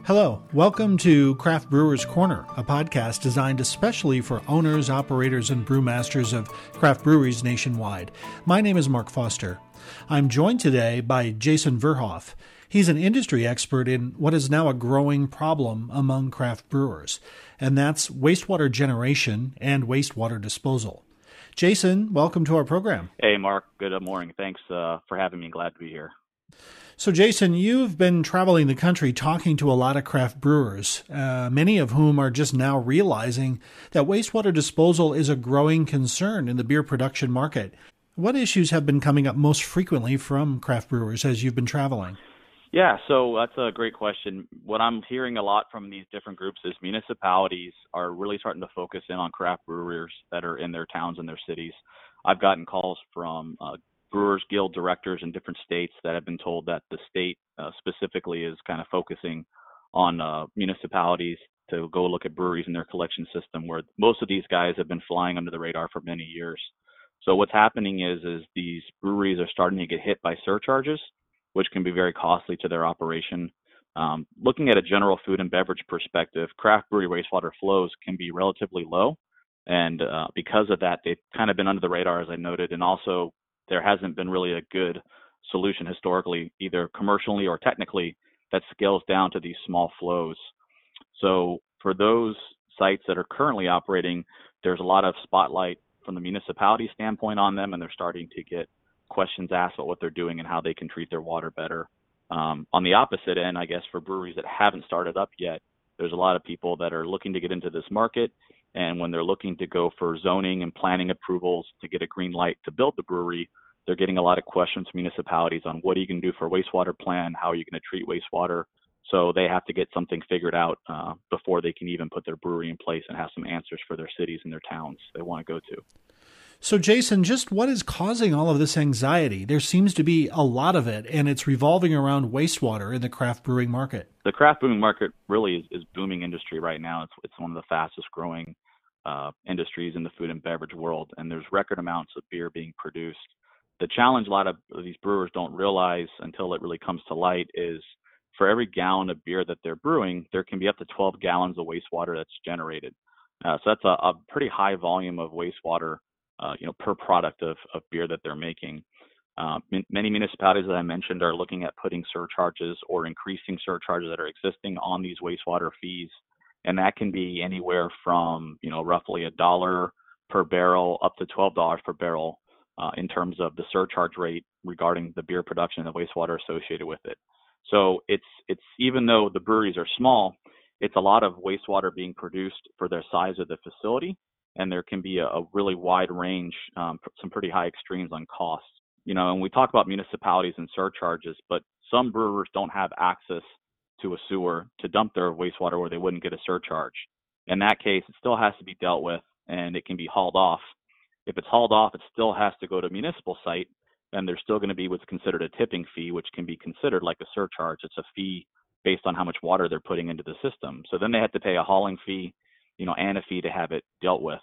Hello, welcome to Craft Brewers Corner, a podcast designed especially for owners, operators, and brewmasters of craft breweries nationwide. My name is Mark Foster. I'm joined today by Jason Verhoff. He's an industry expert in what is now a growing problem among craft brewers, and that's wastewater generation and wastewater disposal. Jason, welcome to our program. Hey, Mark. Good morning. Thanks for having me. Glad to be here. So, Jason, you've been traveling the country talking to a lot of craft brewers, many of whom are just now realizing that wastewater disposal is a growing concern in the beer production market. What issues have been coming up most frequently from craft brewers as you've been traveling? Yeah, so that's a great question. What I'm hearing a lot from these different groups is municipalities are really starting to focus in on craft brewers that are in their towns and their cities. I've gotten calls from Brewers Guild directors in different states that have been told that the state specifically is kind of focusing on municipalities to go look at breweries in their collection system, where most of these guys have been flying under the radar for many years. So what's happening is these breweries are starting to get hit by surcharges, which can be very costly to their operation. Looking at a general food and beverage perspective, craft brewery wastewater flows can be relatively low. And because of that, they've kind of been under the radar, as I noted, and also there hasn't been really a good solution historically, either commercially or technically, that scales down to these small flows. So for those sites that are currently operating, there's a lot of spotlight from the municipality standpoint on them, and they're starting to get questions asked about what they're doing and how they can treat their water better. On the opposite end, I guess, for breweries that haven't started up yet, there's a lot of people that are looking to get into this market. And when they're looking to go for zoning and planning approvals to get a green light to build the brewery, they're getting a lot of questions from municipalities on what are you going to do for a wastewater plan? How are you going to treat wastewater? So they have to get something figured out before they can even put their brewery in place and have some answers for their cities and their towns they want to go to. So, Jason, just what is causing all of this anxiety? There seems to be a lot of it, and it's revolving around wastewater in the craft brewing market. The craft brewing market really is booming industry right now. It's one of the fastest growing industries in the food and beverage world, and there's record amounts of beer being produced. The challenge a lot of these brewers don't realize until it really comes to light is for every gallon of beer that they're brewing, there can be up to 12 gallons of wastewater that's generated. So that's a pretty high volume of wastewater per product of beer that they're making. Many municipalities, as I mentioned, are looking at putting surcharges or increasing surcharges that are existing on these wastewater fees. And that can be anywhere from, roughly $1 per barrel up to $12 per barrel in terms of the surcharge rate regarding the beer production and the wastewater associated with it. So it's even though the breweries are small, it's a lot of wastewater being produced for their size of the facility. And there can be a really wide range, some pretty high extremes on costs. And we talk about municipalities and surcharges, but some brewers don't have access to a sewer to dump their wastewater where they wouldn't get a surcharge. In that case, it still has to be dealt with and it can be hauled off. If it's hauled off, it still has to go to a municipal site, and there's still going to be what's considered a tipping fee, which can be considered like a surcharge. It's a fee based on how much water they're putting into the system. So then they have to pay a hauling fee, and a fee to have it dealt with.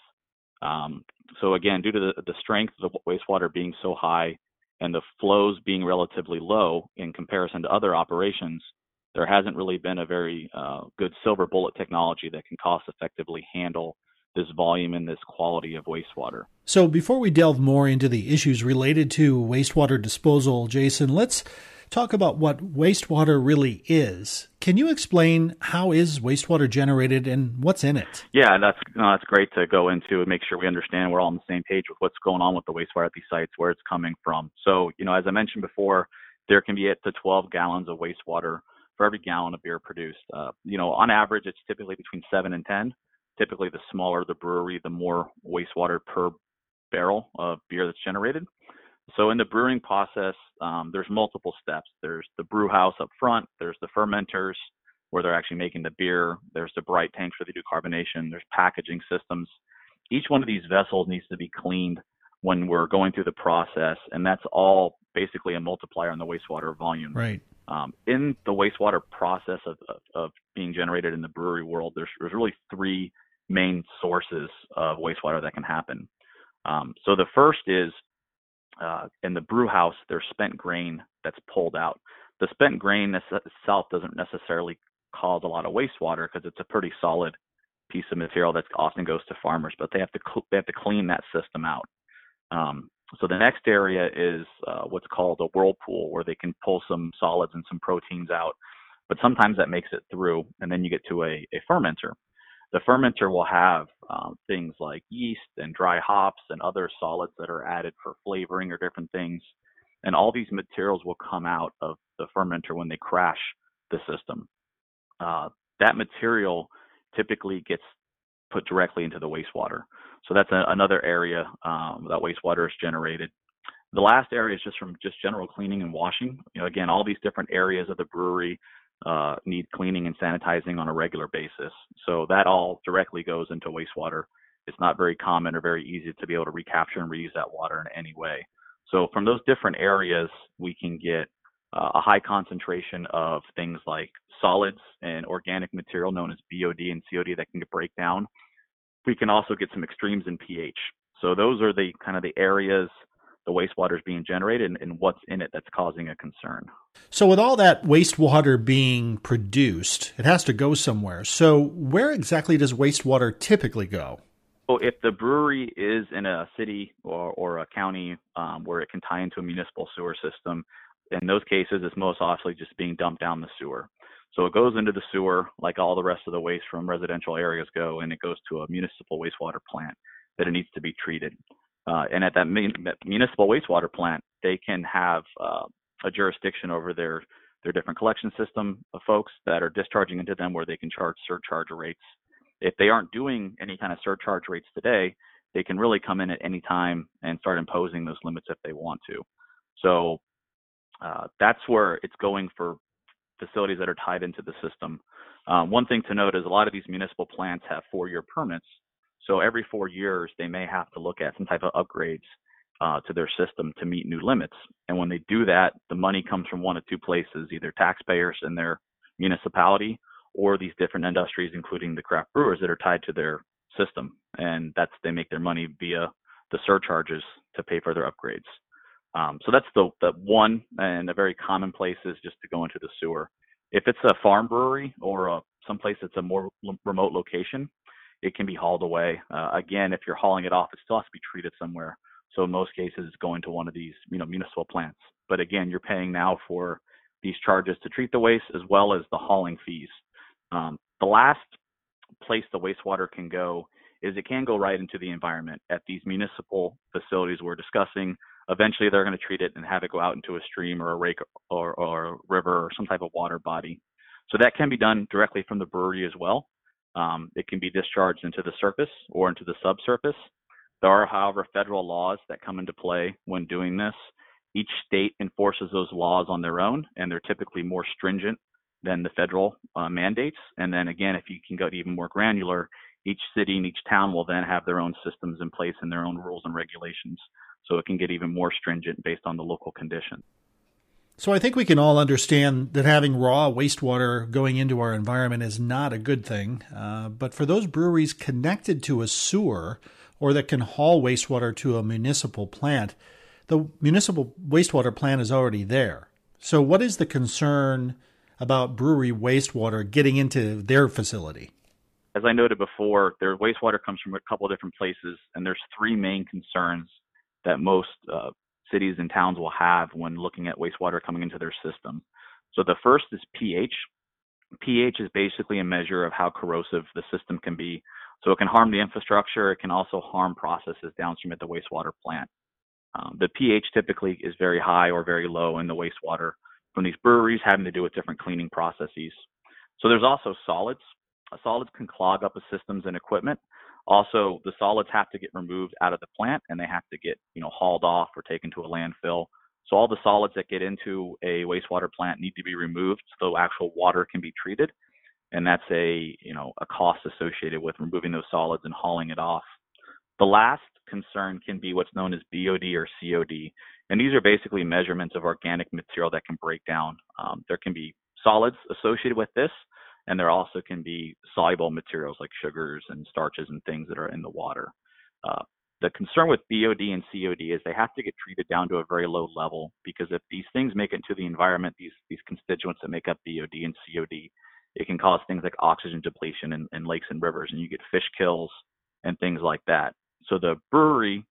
So again, due to the strength of the wastewater being so high and the flows being relatively low in comparison to other operations, there hasn't really been a very good silver bullet technology that can cost effectively handle this volume and this quality of wastewater. So before we delve more into the issues related to wastewater disposal, Jason, let's talk about what wastewater really is. Can you explain how is wastewater generated and what's in it? Yeah, that's great to go into and make sure we understand we're all on the same page with what's going on with the wastewater at these sites, where it's coming from. So, as I mentioned before, there can be up to 12 gallons of wastewater for every gallon of beer produced. On average, it's typically between 7 and 10. Typically, the smaller the brewery, the more wastewater per barrel of beer that's generated. So in the brewing process, there's multiple steps. There's the brew house up front. There's the fermenters where they're actually making the beer. There's the bright tanks where they do carbonation. There's packaging systems. Each one of these vessels needs to be cleaned when we're going through the process, and that's all basically a multiplier on the wastewater volume. Right. In the wastewater process of being generated in the brewery world, there's really three main sources of wastewater that can happen. So the first is in the brew house, there's spent grain that's pulled out. The spent grain itself doesn't necessarily cause a lot of wastewater because it's a pretty solid piece of material that often goes to farmers, but they have to clean that system out. So the next area is what's called a whirlpool, where they can pull some solids and some proteins out, but sometimes that makes it through, and then you get to a fermenter. The fermenter will have things like yeast and dry hops and other solids that are added for flavoring or different things. And all these materials will come out of the fermenter when they crash the system. That material typically gets put directly into the wastewater. So that's another area that wastewater is generated. The last area is just from general cleaning and washing. Again, all these different areas of the brewery need cleaning and sanitizing on a regular basis. So that all directly goes into wastewater. It's not very common or very easy to be able to recapture and reuse that water in any way. So from those different areas, we can get a high concentration of things like solids and organic material known as BOD and COD that can break down. We can also get some extremes in pH. So those are the kind of the areas the wastewater is being generated and what's in it that's causing a concern. So with all that wastewater being produced, it has to go somewhere. So where exactly does wastewater typically go? So if the brewery is in a city or a county where it can tie into a municipal sewer system, in those cases, it's most often just being dumped down the sewer. So it goes into the sewer like all the rest of the waste from residential areas go, and it goes to a municipal wastewater plant that it needs to be treated. And at that municipal wastewater plant, they can have a jurisdiction over their different collection system of folks that are discharging into them, where they can charge surcharge rates. If they aren't doing any kind of surcharge rates today, they can really come in at any time and start imposing those limits if they want to. So that's where it's going for facilities that are tied into the system. One thing to note is a lot of these municipal plants have 4-year permits. So every 4 years, they may have to look at some type of upgrades to their system to meet new limits. And when they do that, the money comes from one of two places, either taxpayers in their municipality or these different industries, including the craft brewers that are tied to their system. And they make their money via the surcharges to pay for their upgrades. So that's the one, and a very common place is just to go into the sewer. If it's a farm brewery or someplace that's a more remote location, it can be hauled away. Again, if you're hauling it off, it still has to be treated somewhere. So in most cases, it's going to one of these, municipal plants. But again, you're paying now for these charges to treat the waste as well as the hauling fees. The last place the wastewater can go is it can go right into the environment at these municipal facilities we're discussing. Eventually, they're going to treat it and have it go out into a stream or a lake or a river or some type of water body. So that can be done directly from the brewery as well. It can be discharged into the surface or into the subsurface. There are, however, federal laws that come into play when doing this. Each state enforces those laws on their own, and they're typically more stringent than the federal mandates. And then again, if you can go even more granular, each city and each town will then have their own systems in place and their own rules and regulations. So it can get even more stringent based on the local condition. So I think we can all understand that having raw wastewater going into our environment is not a good thing. But for those breweries connected to a sewer or that can haul wastewater to a municipal plant, the municipal wastewater plant is already there. So what is the concern about brewery wastewater getting into their facility? As I noted before, their wastewater comes from a couple of different places, and there's 3 main concerns that most cities and towns will have when looking at wastewater coming into their system. So the first is pH. pH is basically a measure of how corrosive the system can be. So it can harm the infrastructure. It can also harm processes downstream at the wastewater plant. The pH typically is very high or very low in the wastewater from these breweries having to do with different cleaning processes. So there's also solids. Solids can clog up the systems and equipment. Also, the solids have to get removed out of the plant, and they have to get, hauled off or taken to a landfill. So all the solids that get into a wastewater plant need to be removed so actual water can be treated. And that's a cost associated with removing those solids and hauling it off. The last concern can be what's known as BOD or COD. And these are basically measurements of organic material that can break down. There can be solids associated with this, and there also can be soluble materials like sugars and starches and things that are in the water. The concern with BOD and COD is they have to get treated down to a very low level, because if these things make it into the environment, these constituents that make up BOD and COD, it can cause things like oxygen depletion in lakes and rivers, and you get fish kills and things like that. So the brewery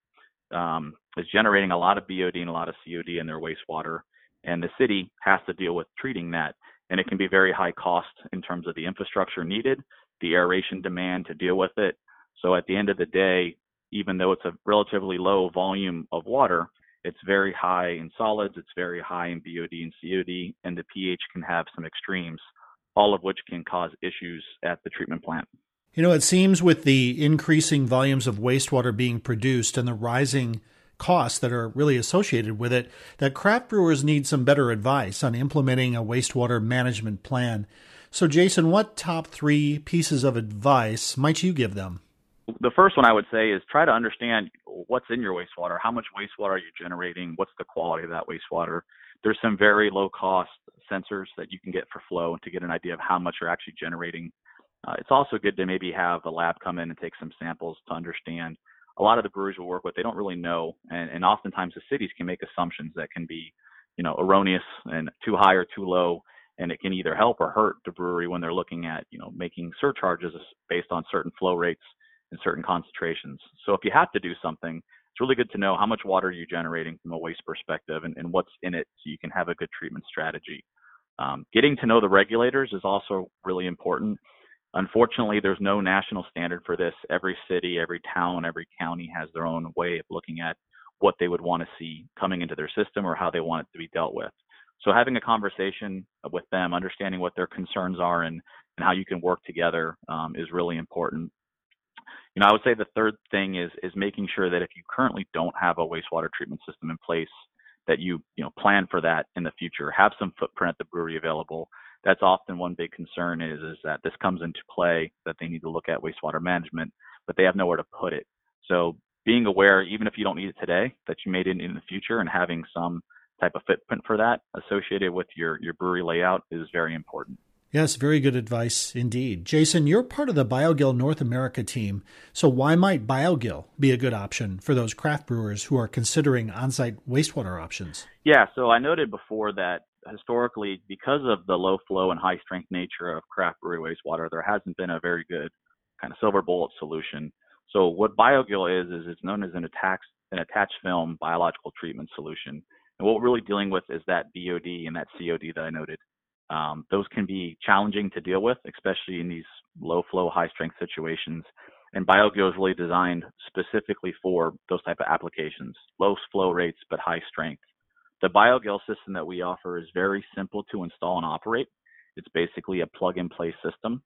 is generating a lot of BOD and a lot of COD in their wastewater, and the city has to deal with treating that. And it can be very high cost in terms of the infrastructure needed, the aeration demand to deal with it. So at the end of the day, even though it's a relatively low volume of water, it's very high in solids, it's very high in BOD and COD, and the pH can have some extremes, all of which can cause issues at the treatment plant. It seems with the increasing volumes of wastewater being produced and the rising costs that are really associated with it, that craft brewers need some better advice on implementing a wastewater management plan. So, Jason, what top 3 pieces of advice might you give them? The first one I would say is try to understand what's in your wastewater. How much wastewater are you generating? What's the quality of that wastewater? There's some very low cost sensors that you can get for flow to get an idea of how much you're actually generating. It's also good to maybe have a lab come in and take some samples to understand. A lot of the breweries we work with, they don't really know, and oftentimes the cities can make assumptions that can be, erroneous and too high or too low, and it can either help or hurt the brewery when they're looking at, making surcharges based on certain flow rates and certain concentrations. So if you have to do something, it's really good to know how much water you're generating from a waste perspective and what's in it so you can have a good treatment strategy. Getting to know the regulators is also really important. Unfortunately, there's no national standard for this. Every city, every town, every county has their own way of looking at what they would want to see coming into their system or how they want it to be dealt with. So having a conversation with them, understanding what their concerns are and how you can work together is really important. I would say the third thing is making sure that if you currently don't have a wastewater treatment system in place, that you plan for that in the future. Have some footprint at the brewery available. That's often one big concern is that this comes into play, that they need to look at wastewater management, but they have nowhere to put it. So being aware, even if you don't need it today, that you made it in the future, and having some type of footprint for that associated with your brewery layout is very important. Yes, very good advice indeed. Jason, you're part of the BioGill North America team, so why might BioGill be a good option for those craft brewers who are considering on-site wastewater options? Yeah, so I noted before that historically, because of the low flow and high strength nature of craft brewery wastewater, there hasn't been a very good kind of silver bullet solution. So what BioGill is it's known as an attached film biological treatment solution. And what we're really dealing with is that BOD and that COD that I noted. Those can be challenging to deal with, especially in these low flow, high strength situations. And BioGill is really designed specifically for those type of applications, low flow rates, but high strength. The BioGill system that we offer is very simple to install and operate. It's basically a plug and play system.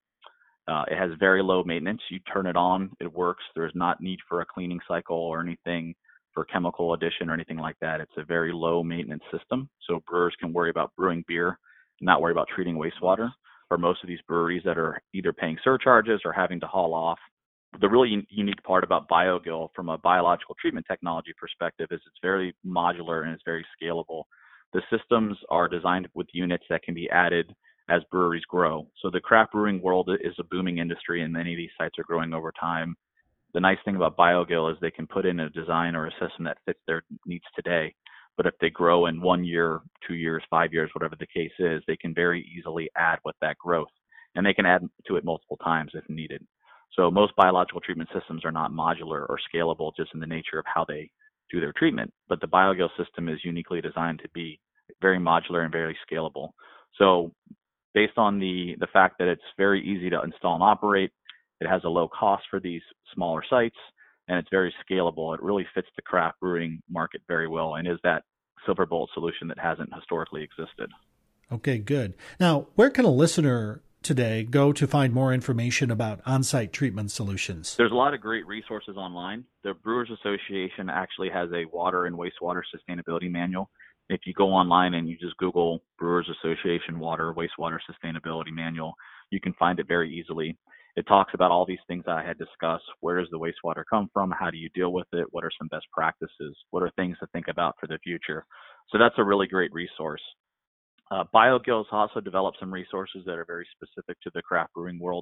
It has very low maintenance. You turn it on, it works. There's not need for a cleaning cycle or anything for chemical addition or anything like that. It's a very low maintenance system. So brewers can worry about brewing beer, not worry about treating wastewater. For most of these breweries that are either paying surcharges or having to haul off, the really unique part about BioGill from a biological treatment technology perspective is it's very modular and it's very scalable. The systems are designed with units that can be added as breweries grow. So the craft brewing world is a booming industry and many of these sites are growing over time. The nice thing about BioGill is they can put in a design or a system that fits their needs today. But if they grow in 1 year, 2 years, 5 years, whatever the case is, they can very easily add with that growth. And they can add to it multiple times if needed. So most biological treatment systems are not modular or scalable just in the nature of how they do their treatment. But the BioGill system is uniquely designed to be very modular and very scalable. So based on the fact that it's very easy to install and operate, it has a low cost for these smaller sites, and it's very scalable. It really fits the craft brewing market very well and is that silver bullet solution that hasn't historically existed. Okay, good. Now, where can a listener today go to find more information about on-site treatment solutions? There's a lot of great resources online. The Brewers Association actually has a water and wastewater sustainability manual. If you go online and you just Google Brewers Association Water Wastewater Sustainability Manual, you can find it very easily. It talks about all these things that I had discussed. Where does the wastewater come from? How do you deal with it? What are some best practices? What are things to think about for the future? So that's a really great resource. BioGill has also developed some resources that are very specific to the craft brewing world.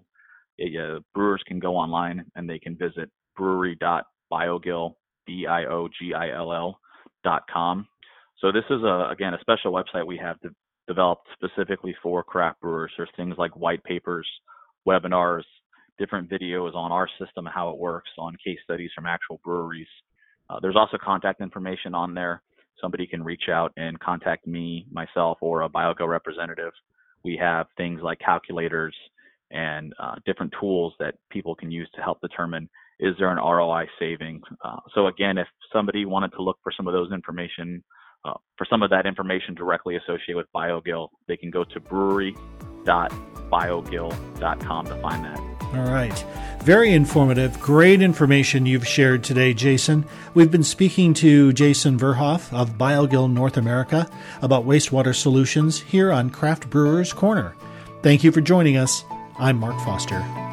Brewers can go online and they can visit brewery.biogill, BIOGILL.com. So this is, again, a special website we have developed specifically for craft brewers. There's things like white papers, webinars, different videos on our system, how it works, on case studies from actual breweries. There's also contact information on there. Somebody can reach out and contact me, myself, or a BioGill representative. We have things like calculators and different tools that people can use to help determine, is there an ROI saving? So again, if somebody wanted to look for some of those information, for some of that information directly associated with BioGill, they can go to brewery.biogill.com to find that. All right. Very informative. Great information you've shared today, Jason. We've been speaking to Jason Verhoff of BioGill North America about wastewater solutions here on Craft Brewers Corner. Thank you for joining us. I'm Mark Foster.